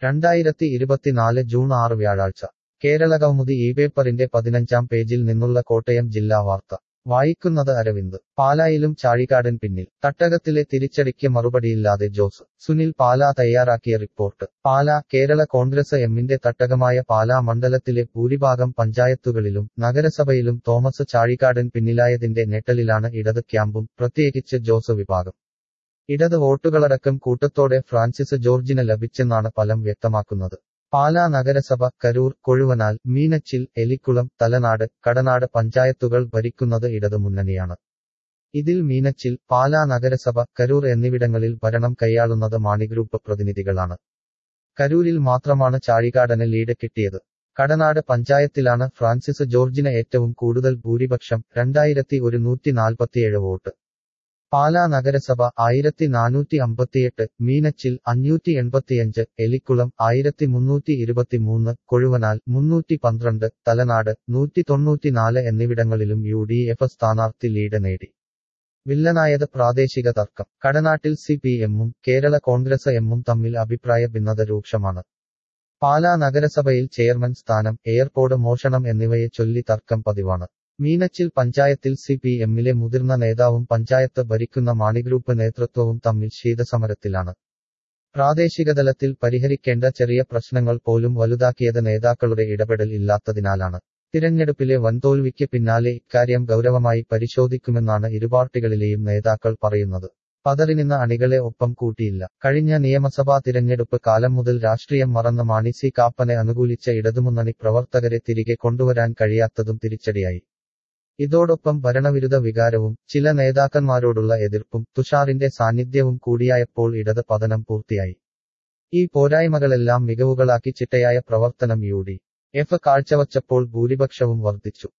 2024 June 6 വ്യാഴാഴ്ച കേരളകൗമുദി പേപ്പറിന്റെ 15-ാം പേജിൽ നിന്നുള്ള കോട്ടയം ജില്ലാ വാർത്ത വായിക്കുന്നത് അരവിന്ദ്. പാലായിലും ചാഴികാടൻ പിന്നിൽ, തട്ടകത്തിലെ തിരിച്ചടിക്ക് മറുപടിയില്ലാതെ ജോസ് സുനിൽ പാലാ തയ്യാറാക്കിയ റിപ്പോർട്ട്. പാലാ കേരള കോൺഗ്രസ് എമ്മിന്റെ തട്ടകമായ പാലാ മണ്ഡലത്തിലെ ഭൂരിഭാഗം പഞ്ചായത്തുകളിലും നഗരസഭയിലും തോമസ് ചാഴികാടൻ പിന്നിലായതിന്റെ ഞെട്ടലിലാണ് ഇടത് ക്യാമ്പും, പ്രത്യേകിച്ച് ജോസ് വിഭാഗം. ഇടത് വോട്ടുകളടക്കം കൂട്ടത്തോടെ ഫ്രാൻസിസ് ജോർജിന് ലഭിച്ചെന്നാണ് ഫലം വ്യക്തമാക്കുന്നത്. പാലാ നഗരസഭ, കരൂർ, കൊഴുവനാൽ, മീനച്ചിൽ, എലിക്കുളം, തലനാട്, കടനാട് പഞ്ചായത്തുകൾ ഭരിക്കുന്നത് ഇടതു മുന്നണിയാണ്. ഇതിൽ മീനച്ചിൽ, പാലാ നഗരസഭ, കരൂർ എന്നിവിടങ്ങളിൽ ഭരണം കൈയാളുന്നത് മാണി ഗ്രൂപ്പ് പ്രതിനിധികളാണ്. കരൂരിൽ മാത്രമാണ് ചാഴികാടന് ലീഡ് കിട്ടിയത്. കടനാട് പഞ്ചായത്തിലാണ് ഫ്രാൻസിസ് ജോർജിന് ഏറ്റവും കൂടുതൽ ഭൂരിപക്ഷം, 2147 വോട്ട്. പാലാ നഗരസഭ 1458, മീനച്ചിൽ 585, എലിക്കുളം 1323, കൊഴുവനാൽ 312, തലനാട് 194 എന്നിവിടങ്ങളിലും UDF സ്ഥാനാർത്ഥി ലീഡ് നേടി. വില്ലനായത് പ്രാദേശിക തർക്കം. കടനാട്ടിൽ CPM-ഉം കേരള കോൺഗ്രസ് എമ്മും തമ്മിൽ അഭിപ്രായ ഭിന്നത രൂക്ഷമാണ്. പാലാ നഗരസഭയിൽ ചെയർമാൻ സ്ഥാനം, എയർപോർട്ട് മോഷണം എന്നിവയെ ചൊല്ലി തർക്കം പതിവാണ്. മീനച്ചിൽ പഞ്ചായത്തിൽ CPM-ലെ മുതിർന്ന നേതാവും പഞ്ചായത്ത് ഭരിക്കുന്ന മാണിഗ്രൂപ്പ് നേതൃത്വവും തമ്മിൽ ശീതസമരത്തിലാണ്. പ്രാദേശികതലത്തിൽ പരിഹരിക്കേണ്ട ചെറിയ പ്രശ്നങ്ങൾ പോലും വലുതാക്കിയത് നേതാക്കളുടെ ഇടപെടൽ ഇല്ലാത്തതിനാലാണ്. തിരഞ്ഞെടുപ്പിലെ വൻതോൽവിക്ക് പിന്നാലെ ഇക്കാര്യം ഗൗരവമായി പരിശോധിക്കുമെന്നാണ് ഇരുപാർട്ടികളിലെയും നേതാക്കൾ പറയുന്നത്. പതറിനിന്ന അണികളെ ഒപ്പം കൂട്ടിയില്ല. കഴിഞ്ഞ നിയമസഭാ തിരഞ്ഞെടുപ്പ് കാലം മുതൽ രാഷ്ട്രീയം മറന്ന് മാണി സി കാപ്പനെ അനുകൂലിച്ച ഇടതുമുന്നണി പ്രവർത്തകരെ തിരികെ കൊണ്ടുവരാൻ കഴിയാത്തതും തിരിച്ചടിയായി. ഇതോടൊപ്പം ഭരണവിരുദ്ധ വികാരവും ചില നേതാക്കന്മാരോടുള്ള എതിർപ്പും തുഷാറിന്റെ സാന്നിധ്യവും കൂടിയായപ്പോൾ ഇടത് പതനം പൂർത്തിയായി. ഈ പോരായ്മകളെല്ലാം മികവുകളാക്കി ചിട്ടയായ പ്രവർത്തനം UDF കാഴ്ചവച്ചപ്പോൾ ഭൂരിപക്ഷവും വർദ്ധിച്ചു.